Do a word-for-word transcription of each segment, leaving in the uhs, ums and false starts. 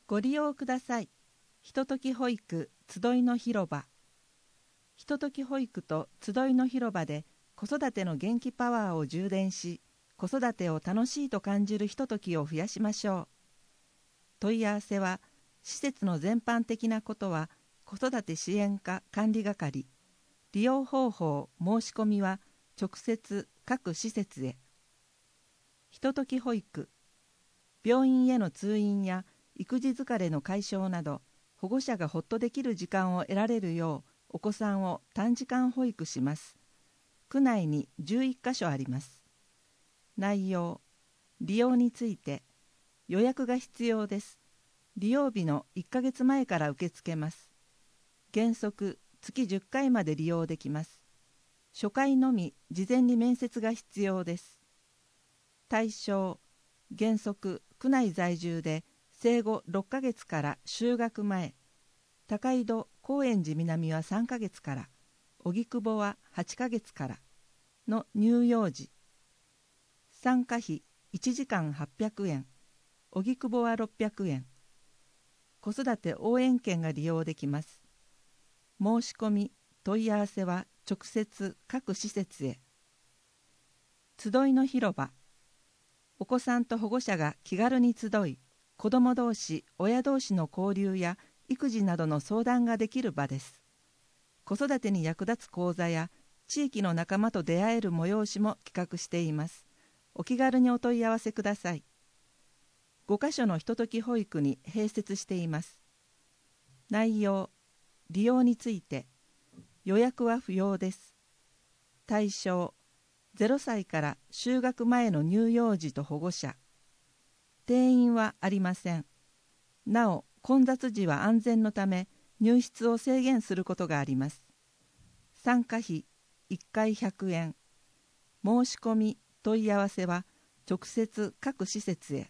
ご利用ください。ひととき保育集いの広場。ひととき保育と集いの広場で子育ての元気パワーを充電し、子育てを楽しいと感じるひとときを増やしましょう。問い合わせは、施設の全般的なことは子育て支援課管理係。利用方法申し込みは直接各施設へ。ひととき保育。病院への通院や育児疲れの解消など、保護者がほっとできる時間を得られるようお子さんを短時間保育します。区内にじゅういっかしょあります。内容、利用について、予約が必要です。利用日のいっかげつまえから受け付けます。原則、月じゅっかいまで利用できます。初回のみ事前に面接が必要です。対象、原則、区内在住で生後ろっかげつから就学前、高井戸高円寺南はさんかげつから、荻窪ははちかげつからの乳幼児。参加費いちじかんはっぴゃくえん、荻窪はろっぴゃくえん。子育て応援券が利用できます。申し込み、問い合わせは直接各施設へ。集いの広場。お子さんと保護者が気軽に集い、子ども同士、親同士の交流や育児などの相談ができる場です。子育てに役立つ講座や地域の仲間と出会える催しも企画しています。お気軽にお問い合わせください。ごかしょのひととき保育に併設しています。内容、利用について、予約は不要です。対象、ゼロさいから就学前の乳幼児と保護者。定員はありません。なお、混雑時は安全のため入室を制限することがあります。参加費いっかいひゃくえん。申し込み、問い合わせは直接各施設へ。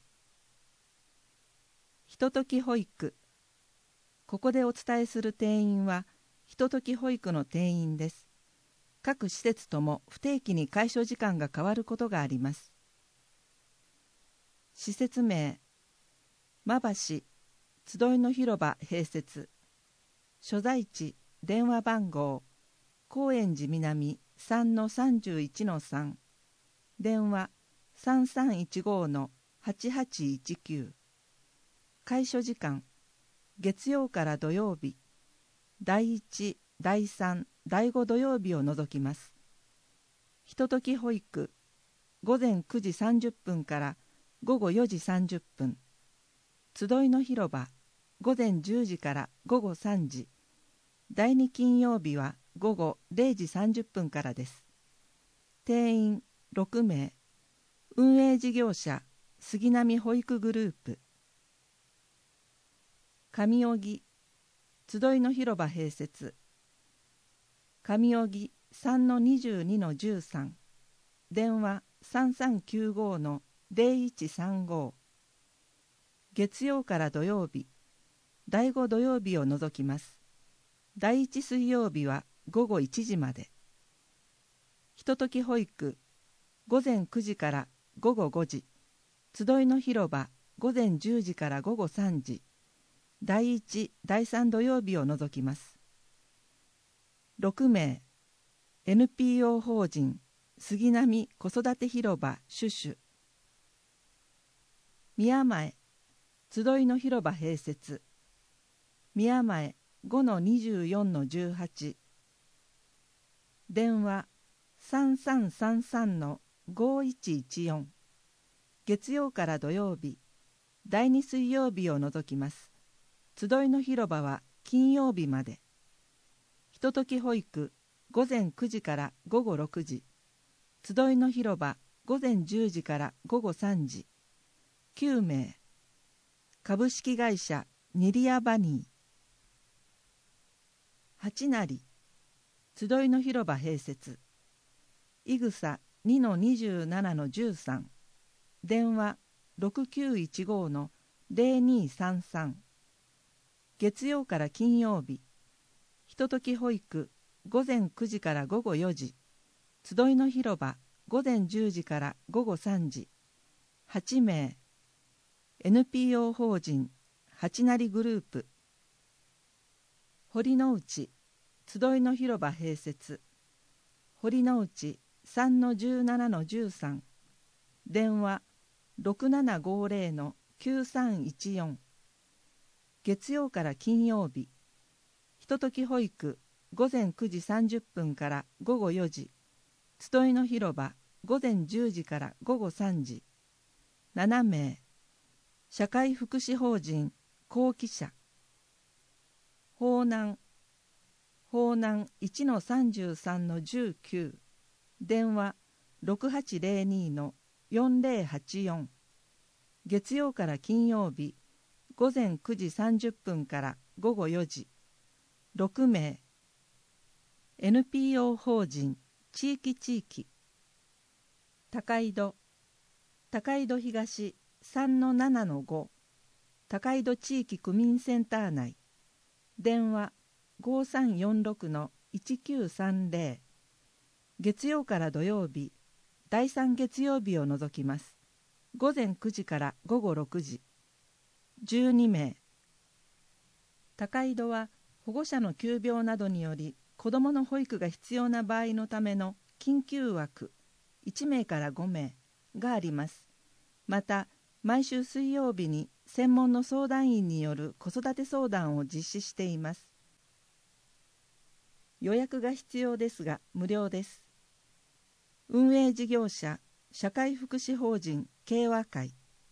ひととき保育。ここでお伝えする定員はひととき保育の定員です。各施設とも不定期に開所時間が変わることがあります。施設名、馬橋集いの広場併設。所在地、電話番号、高円寺南 さんのさんじゅういちのさん。電話 さんさんいちごのはちはちいちきゅう。開所時間、月曜から土曜日、だいいち、だいさん、だいご土曜日を除きます。ひととき保育、ごぜんくじさんじゅっぷんからごごよじさんじゅっぷん。集いの広場、ごぜんじゅうじからごごさんじ。だいに金曜日はごごれいじさんじゅっぷんからです。定員ろくめい。運営事業者、杉並保育グループ。上荻、集いの広場併設。上荻 さんのにじゅうにのじゅうさん。電話 さんさんきゅうごのぜろいちさんご。月曜から土曜日、だいご土曜日を除きます。だいいち水曜日はごごいちじまで。ひととき保育、ごぜんくじからごごごじ。集いの広場、ごぜんじゅうじからごごさんじ。だいいち、だいさん土曜日を除きます。ろくめい。エヌピーオー 法人杉並子育て広場シュシュ。宮前集いの広場併設。宮前 ごのにじゅうよんのじゅうはち。電話 さんさんさんさんのごいちいちよん。月曜から土曜日、だいに水曜日を除きます。集いの広場は金曜日まで。ひととき保育、ごぜんくじからごごろくじ。集いの広場、ごぜんじゅうじからごごさんじ。きゅうめい。株式会社ニリアバニー。八成、集いの広場併設。いぐさ にのにじゅうななのじゅうさん。電話 ろくきゅういちごのぜろにさんさん。月曜から金曜日、ひととき保育、ごぜんくじからごごよじ。集いの広場、ごぜんじゅうじからごごさんじ。はちめい。エヌピーオー 法人八成グループ。堀之内集いの広場併設。堀之内 さんのじゅうななのじゅうさん。電話 ろくななごゼロのきゅうさんいちよん。月曜から金曜日。ひととき保育午前くじさんじゅっぷんから午後よじ。集いの広場午前じゅうじから午後さんじ。ななめい。社会福祉法人後期社。法南法南 いちのさんじゅうさんのじゅうきゅう。電話 ろくはちゼロにのよんゼロはちよん。月曜から金曜日午前くじさんじゅっぷんから午後よじ。ろくめい。 エヌピーオー 法人地域地域。高井戸高井戸東 さんのななのご。高井戸地域区民センター内。電話 ごさんよんろくのいちきゅうさんゼロ。月曜から土曜日、だいさん月曜日を除きます。午前くじから午後ろくじ。じゅうにめい。高井戸は保護者の急病などにより子どもの保育が必要な場合のための緊急枠いちめいからごめいがあります。また毎週水曜日に専門の相談員による子育て相談を実施しています。予約が必要ですが無料です。運営事業者社会福祉法人慶和会。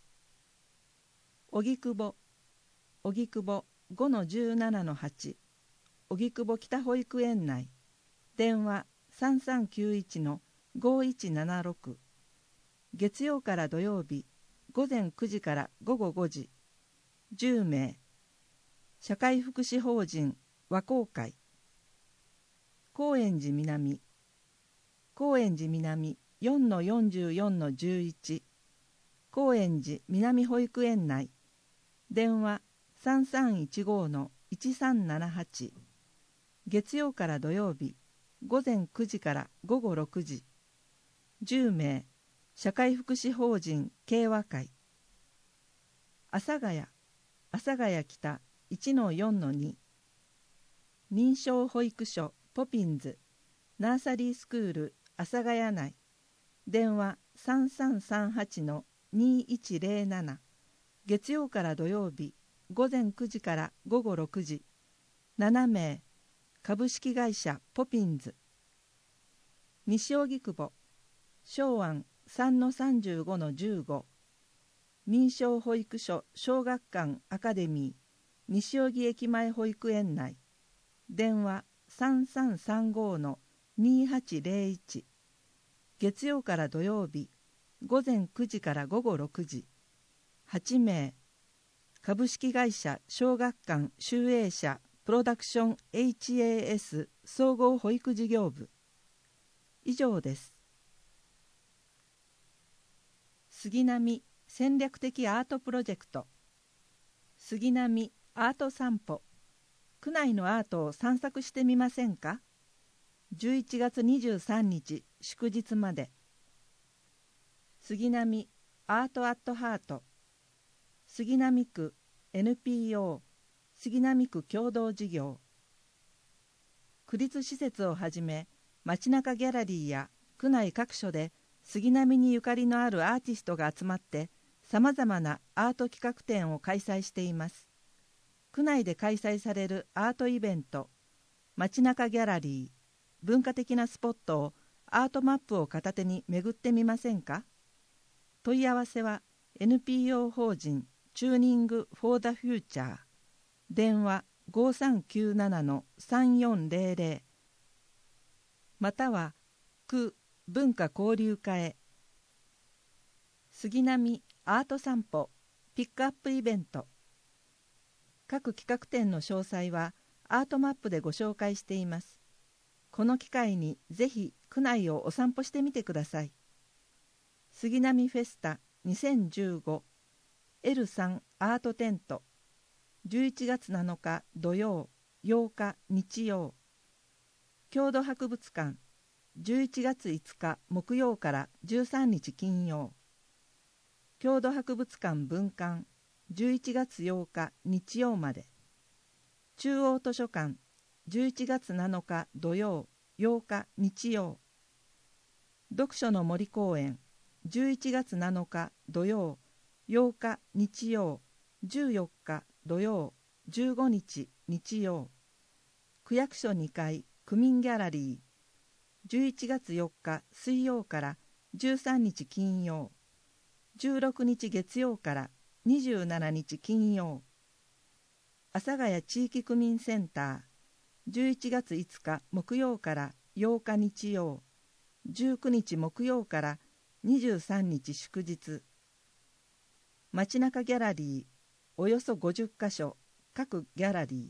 荻窪荻窪 ごのじゅうななのはち。荻窪北保育園内。電話 さんさんきゅういちのごいちななろく。月曜から土曜日午前くじから午後ごじ。じゅうめい。社会福祉法人和光会。高円寺南高円寺南 よんのよんじゅうよんのじゅういち。高円寺南保育園内。電話 さんさんいちごのいちさんななはち。月曜から土曜日午前くじから午後ろくじ。じゅうめい。社会福祉法人慶和会。阿佐ヶ谷阿佐ヶ谷北 いちのよんのに。認証保育所ポピンズナーサリースクール阿佐ヶ谷内。電話 さんさんさんはちのにいちゼロなな。月曜から土曜日午前くじから午後ろくじ。ななめい。株式会社ポピンズ。西荻窪松庵 さんのさんじゅうごのじゅうご。認証保育所小学館アカデミー西荻駅前保育園内。電話 さんさんさんごのにはちゼロいち。月曜から土曜日午前くじから午後ろくじ。はちめい。株式会社小学館集英社プロダクション エイチエーエス 総合保育事業部。以上です。杉並戦略的アートプロジェクト。杉並アート散歩。区内のアートを散策してみませんか。じゅういちがつにじゅうさんにち祝日まで。杉並アートアットハート。杉並区 エヌピーオー 杉並区共同事業。区立施設をはじめ街中ギャラリーや区内各所で杉並にゆかりのあるアーティストが集まってさまざまなアート企画展を開催しています。区内で開催されるアートイベント、街中ギャラリー、文化的なスポットをアートマップを片手に巡ってみませんか。問い合わせは エヌピーオー 法人チューニングフォーザフューチャー。電話 ごさんきゅうななのさんよんゼロゼロ。または区文化交流課へ。杉並アート散歩ピックアップイベント。各企画展の詳細はアートマップでご紹介しています。この機会にぜひ区内をお散歩してみてください。杉並フェスタにせんじゅうご エルスリー アートテント。じゅういちがつなのか土曜、ようか日曜。郷土博物館じゅういちがついつか木曜からじゅうさんにち金曜。郷土博物館分館じゅういちがつようか日曜まで。中央図書館じゅういちがつなのか土曜、ようか日曜。読書の森公園じゅういちがつなのか土曜、ようか日曜、じゅうよっか土曜、じゅうごにち日曜。区役所にかい区民ギャラリーじゅういちがつよっか水曜からじゅうさんにち金曜、じゅうろくにち月曜からにじゅうしちにち金曜。阿佐ヶ谷地域区民センターじゅういちがついつか木曜からようか日曜、じゅうくにち木曜からにじゅうさんにち祝日。街中ギャラリーおよそごじゅっかしょ、各ギャラリー。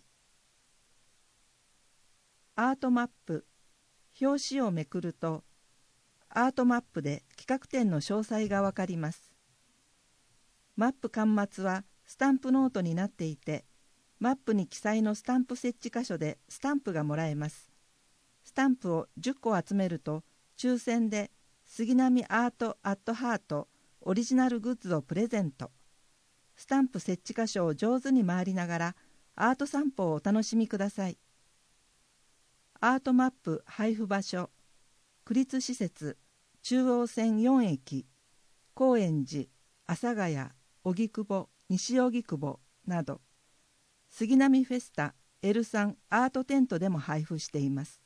アートマップ表紙をめくると、アートマップで企画展の詳細がわかります。マップ巻末はスタンプノートになっていて、マップに記載のスタンプ設置箇所でスタンプがもらえます。スタンプをじゅっこ集めると、抽選で杉並アートアットハートオリジナルグッズをプレゼント。スタンプ設置箇所を上手に回りながらアート散歩をお楽しみください。アートマップ配布場所、区立施設中央線よんえき、高円寺、阿佐ヶ谷、荻窪、西荻窪など、杉並フェスタ エルスリー アートテントでも配布しています。